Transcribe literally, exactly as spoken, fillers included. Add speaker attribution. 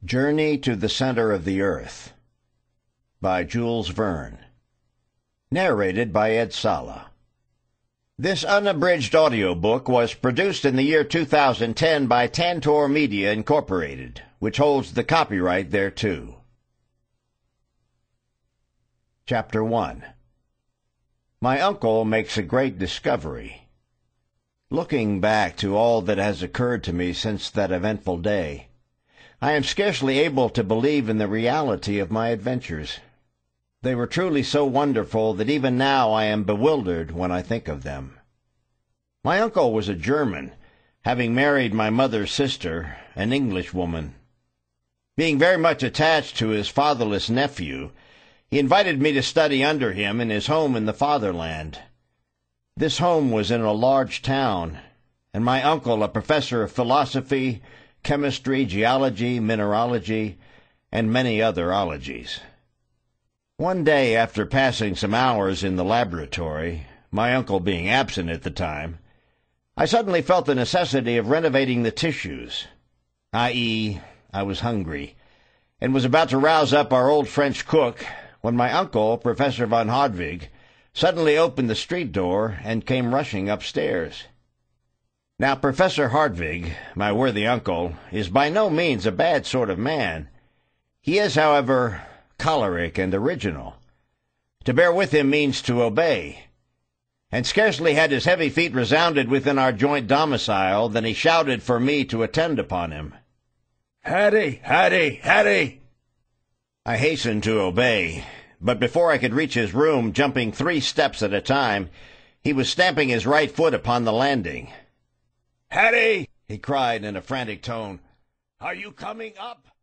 Speaker 1: Journey to the Center of the Earth by Jules Verne. Narrated by Ed Sala. This unabridged audiobook was produced in the year two thousand ten by Tantor Media, Incorporated, which holds the copyright thereto. Chapter one. My uncle makes a great discovery. Looking back to all that has occurred to me since that eventful day, I am scarcely able to believe in the reality of my adventures. They were truly so wonderful that even now I am bewildered when I think of them. My uncle was a German, having married my mother's sister, an Englishwoman. Being very much attached to his fatherless nephew, he invited me to study under him in his home in the fatherland. This home was in a large town, and my uncle a professor of philosophy, chemistry, geology, mineralogy, and many other ologies. One day, after passing some hours in the laboratory, my uncle being absent at the time, I suddenly felt the necessity of renovating the tissues, that is, I was hungry, and was about to rouse up our old French cook, when my uncle, Professor von Hodwig, suddenly opened the street door and came rushing upstairs. Now, Professor Hartwig, my worthy uncle, is by no means a bad sort of man. He is, however, choleric and original. To bear with him means to obey. And scarcely had his heavy feet resounded within our joint domicile than he shouted for me to attend upon him. "Hattie, Hattie, Hattie!" I hastened to obey, but before I could reach his room, jumping three steps at a time, he was stamping his right foot upon the landing. "Hattie!" he cried in a frantic tone. "Are you coming up?"